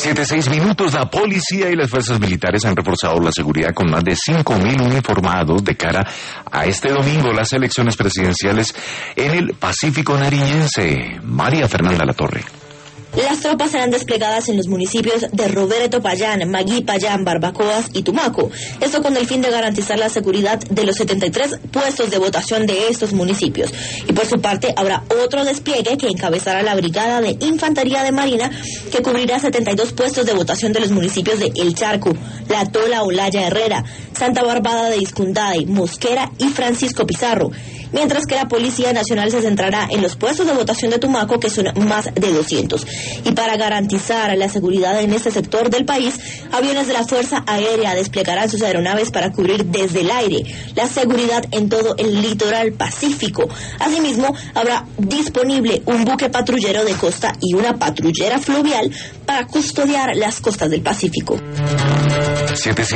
7:06. La policía y las fuerzas militares han reforzado la seguridad con más de 5.000 uniformados de cara a este domingo las elecciones presidenciales en el Pacífico Nariñense. María Fernanda Latorre. Las tropas serán desplegadas en los municipios de Roberto Payán, Maguí Payán, Barbacoas y Tumaco. Esto con el fin de garantizar la seguridad de los 73 puestos de votación de estos municipios. Y por su parte habrá otro despliegue que encabezará la Brigada de Infantería de Marina, que cubrirá 72 puestos de votación de los municipios de El Charco, La Tola, Olaya Herrera, Santa Bárbara de Iscunday, Mosquera y Francisco Pizarro. Mientras que la Policía Nacional se centrará en los puestos de votación de Tumaco, que son más de 200. Y para garantizar la seguridad en este sector del país, aviones de la Fuerza Aérea desplegarán sus aeronaves para cubrir desde el aire la seguridad en todo el litoral pacífico. Asimismo, habrá disponible un buque patrullero de costa y una patrullera fluvial para custodiar las costas del Pacífico.